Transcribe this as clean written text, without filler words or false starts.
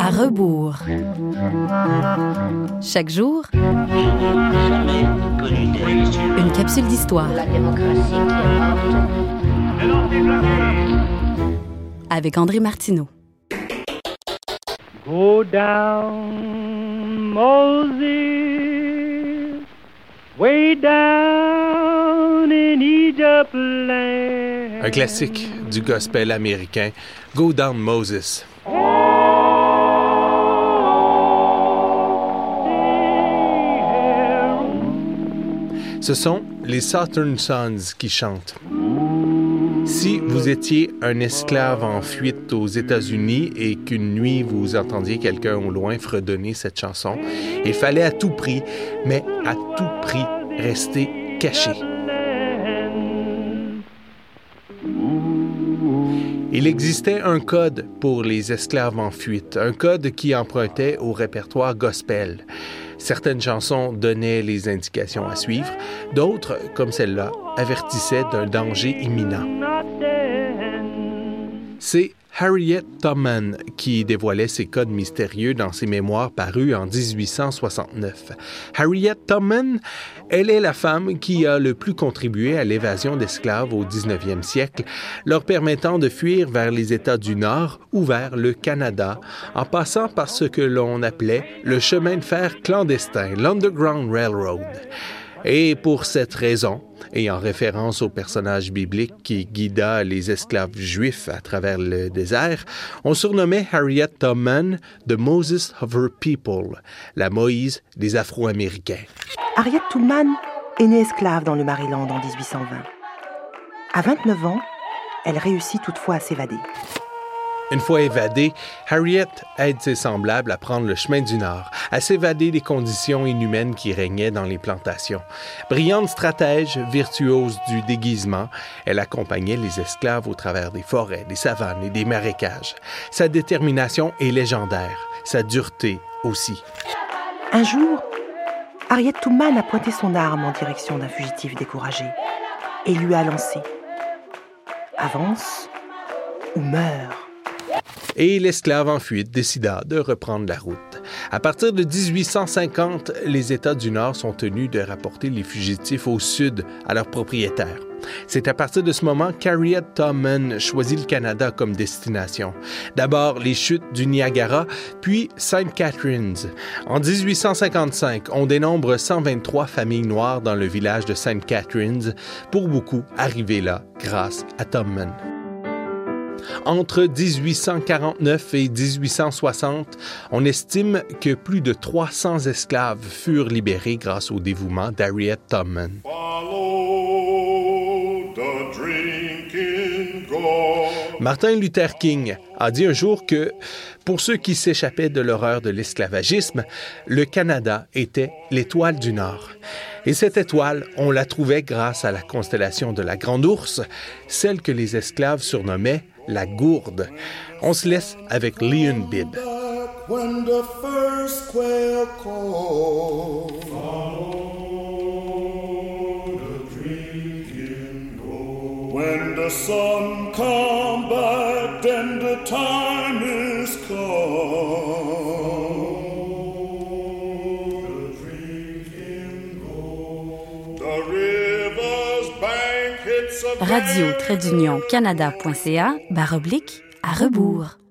À rebours. Chaque jour, une capsule d'histoire. La démocratie qui est morte. Avec André Martineau. Go down, Moses, way down in Egypt land. Un classique du gospel américain, Go Down Moses. Ce sont les Southern Sons qui chantent. Si vous étiez un esclave en fuite aux États-Unis et qu'une nuit vous entendiez quelqu'un au loin fredonner cette chanson, il fallait à tout prix, mais à tout prix, rester caché. Il existait un code pour les esclaves en fuite, un code qui empruntait au répertoire gospel. Certaines chansons donnaient les indications à suivre, d'autres, comme celle-là, avertissaient d'un danger imminent. C'est Harriet Tubman qui dévoilait ces codes mystérieux dans ses mémoires parus en 1869. Harriet Tubman, elle est la femme qui a le plus contribué à l'évasion d'esclaves au 19e siècle, leur permettant de fuir vers les États du Nord ou vers le Canada, en passant par ce que l'on appelait le chemin de fer clandestin, l'Underground Railroad. Et pour cette raison, et en référence au personnage biblique qui guida les esclaves juifs à travers le désert, on surnommait Harriet Tubman « The Moses of her people », la Moïse des Afro-Américains. Harriet Tubman est née esclave dans le Maryland en 1820. À 29 ans, elle réussit toutefois à s'évader. Une fois évadée, Harriet aide ses semblables à prendre le chemin du Nord, à s'évader des conditions inhumaines qui régnaient dans les plantations. Brillante stratège, virtuose du déguisement, elle accompagnait les esclaves au travers des forêts, des savanes et des marécages. Sa détermination est légendaire, sa dureté aussi. Un jour, Harriet Tubman a pointé son arme en direction d'un fugitif découragé et lui a lancé « Avance ou meurs ». Et l'esclave en fuite décida de reprendre la route. À partir de 1850, les États du Nord sont tenus de rapporter les fugitifs au sud à leurs propriétaires. C'est à partir de ce moment qu'Harriet Tubman choisit le Canada comme destination. D'abord les chutes du Niagara, puis St. Catharines. En 1855, on dénombre 123 familles noires dans le village de St. Catharines, pour beaucoup arrivés là grâce à Tubman. Entre 1849 et 1860, on estime que plus de 300 esclaves furent libérés grâce au dévouement d'Harriet Tubman. Martin Luther King a dit un jour que, pour ceux qui s'échappaient de l'horreur de l'esclavagisme, le Canada était l'étoile du Nord. Et cette étoile, on la trouvait grâce à la constellation de la Grande Ourse, celle que les esclaves surnommaient la Gourde. On se laisse avec Leon Bibb. When the sun come back, then the time is come. The river's bank hits a Radio-canada.ca / à rebours.